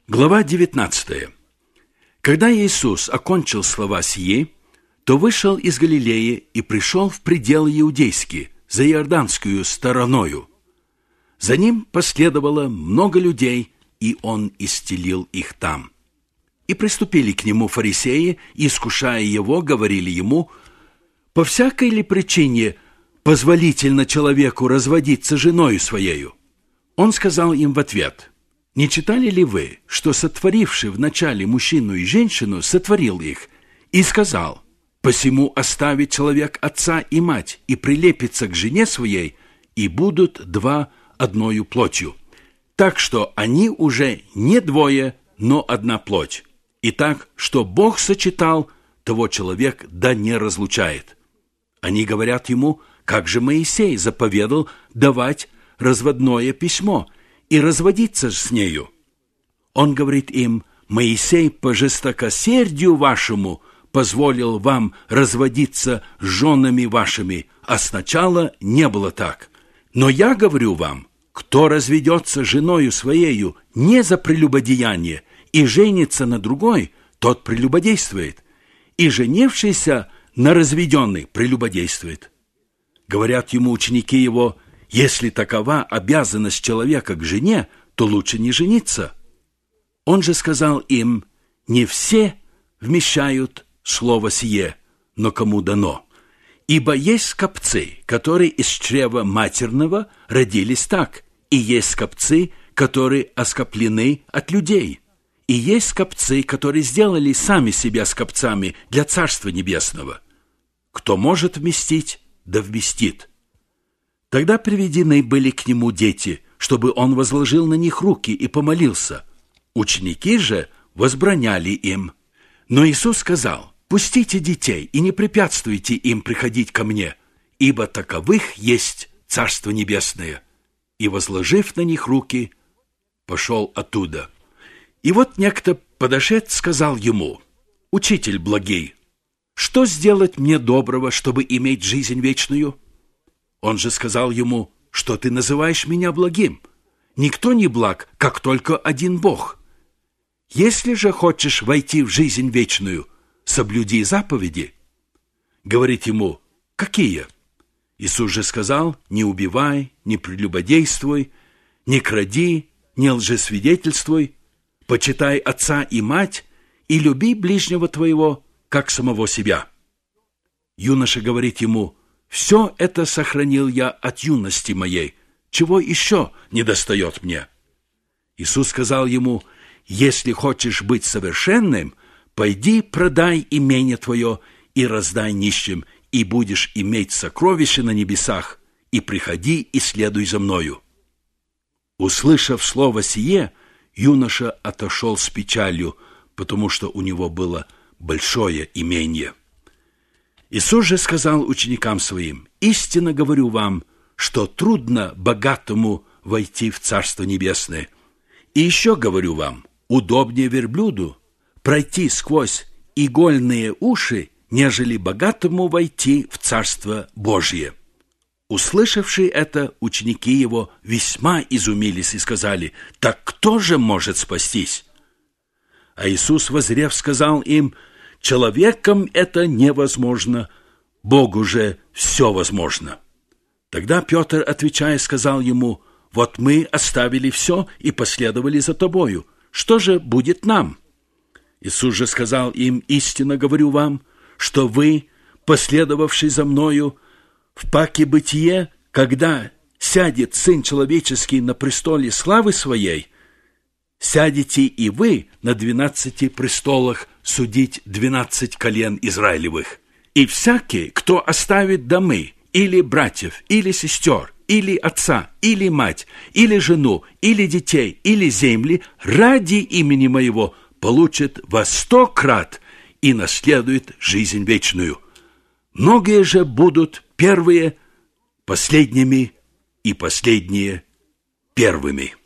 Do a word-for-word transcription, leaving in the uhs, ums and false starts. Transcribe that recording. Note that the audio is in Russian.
Глава девятнадцатая. Когда Иисус окончил слова сии, то вышел из Галилеи и пришел в пределы иудейские, за Иорданскую стороною. За ним последовало много людей, и он исцелил их там. И приступили к нему фарисеи, и, искушая его, говорили ему: «По всякой ли причине позволительно человеку разводиться женою своею?» Он сказал им в ответ: «Не читали ли вы, что сотворивший вначале мужчину и женщину сотворил их, и сказал: посему оставит человек отца и мать, и прилепится к жене своей, и будут два одною плотью. Так что они уже не двое, но одна плоть. И так, что Бог сочетал, того человек да не разлучает». Они говорят ему: «Как же Моисей заповедал давать разводное письмо и разводиться с нею?» Он говорит им: «Моисей по жестокосердию вашему позволил вам разводиться с женами вашими, а сначала не было так. Но я говорю вам, кто разведется с женою своею не за прелюбодеяние и женится на другой, тот прелюбодействует, и женившийся на разведенной прелюбодействует». Говорят ему ученики его: «Если такова обязанность человека к жене, то лучше не жениться». Он же сказал им: «Не все вмещают слово сие, но кому дано. Ибо есть скопцы, которые из чрева матерного родились так, и есть скопцы, которые оскоплены от людей, и есть скопцы, которые сделали сами себя скопцами для Царства Небесного. Кто может вместить, да вместит». Тогда приведены были к нему дети, чтобы он возложил на них руки и помолился. Ученики же возбраняли им. Но Иисус сказал: «Пустите детей и не препятствуйте им приходить ко мне, ибо таковых есть Царство Небесное». И, возложив на них руки, пошел оттуда. И вот некто, подошед, сказал ему: «Учитель благий, что сделать мне доброго, чтобы иметь жизнь вечную?» Он же сказал ему: «Что ты называешь меня благим? Никто не благ, как только один Бог. Если же хочешь войти в жизнь вечную, соблюди заповеди». Говорит ему: «Какие?» Иисус же сказал: «Не убивай, не прелюбодействуй, не кради, не лжесвидетельствуй, почитай отца и мать, и люби ближнего твоего, как самого себя». Юноша говорит ему: «Все это сохранил я от юности моей, чего еще недостает мне?» Иисус сказал ему: «Если хочешь быть совершенным, пойди продай имение твое и раздай нищим, и будешь иметь сокровища на небесах, и приходи и следуй за мною». Услышав слово сие, юноша отошел с печалью, потому что у него было большое имение. Иисус же сказал ученикам своим: «Истинно говорю вам, что трудно богатому войти в Царство Небесное. И еще говорю вам, удобнее верблюду пройти сквозь игольные уши, нежели богатому войти в Царство Божье». Услышавшие это, ученики его весьма изумились и сказали: «Так кто же может спастись?» А Иисус, воззрев, сказал им: «Человеком это невозможно, Богу же все возможно». Тогда Петр, отвечая, сказал ему: «Вот мы оставили все и последовали за тобою. Что же будет нам?» Иисус же сказал им: «Истинно говорю вам, что вы, последовавший за мною, в паке бытие, когда сядет Сын Человеческий на престоле славы Своей, сядете и вы на двенадцати престолах судить двенадцать колен Израилевых. И всякий, кто оставит домы, или братьев, или сестер, или отца, или мать, или жену, или детей, или земли, ради имени Моего, получит во сто крат и наследует жизнь вечную. Многие же будут первые последними, и последние первыми».